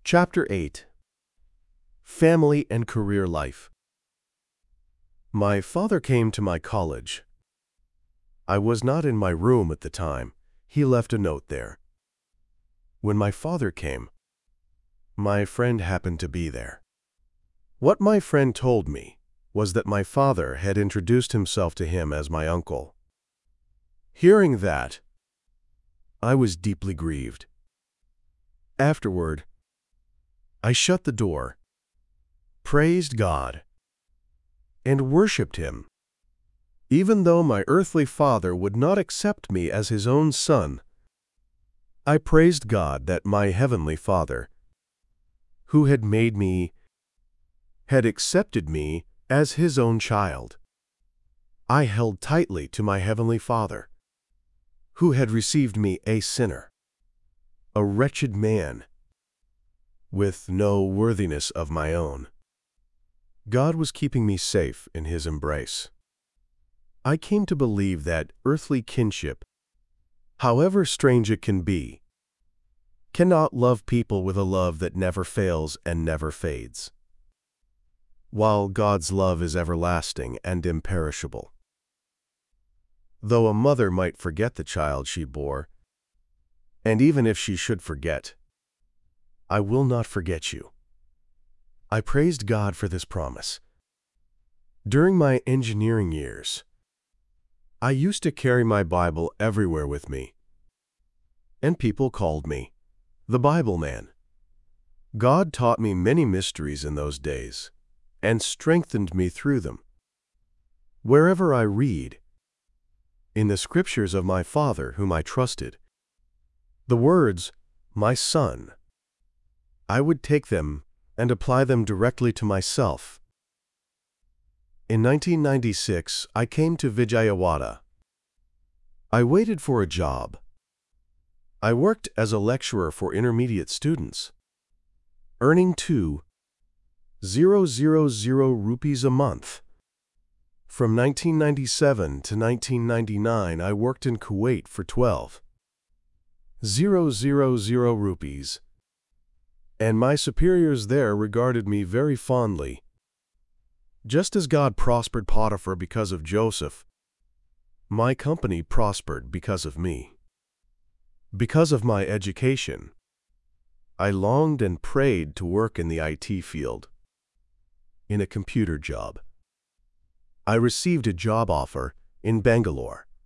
Chapter 8. Family and Career Life. My father came to my college. I was not in my room at the time. He left a note there. When my father came, my friend happened to be there. What my friend told me was that my father had introduced himself to him as my uncle. Hearing that, I was deeply grieved. Afterward, I shut the door, praised God, and worshiped Him. Even though my earthly father would not accept me as his own son, I praised God that my heavenly Father, who had made me, had accepted me as His own child. I held tightly to my heavenly Father, who had received me a sinner, a wretched man, with no worthiness of my own. God was keeping me safe in His embrace. I came to believe that earthly kinship, however strange it can be, cannot love people with a love that never fails and never fades, while God's love is everlasting and imperishable. Though a mother might forget the child she bore, and even if she should forget, I will not forget you. I praised God for this promise. During my engineering years, I used to carry my Bible everywhere with me, and people called me the Bible Man. God taught me many mysteries in those days and strengthened me through them. Wherever I read, in the scriptures of my Father whom I trusted, the words, "my son," I would take them and apply them directly to myself. In 1996, I came to Vijayawada. I waited for a job. I worked as a lecturer for intermediate students, earning 2,000 rupees a month. From 1997 to 1999, I worked in Kuwait for 12,000 rupees, and my superiors there regarded me very fondly. Just as God prospered Potiphar because of Joseph, my company prospered because of me. Because of my education, I longed and prayed to work in the IT field, in a computer job. I received a job offer in Bangalore.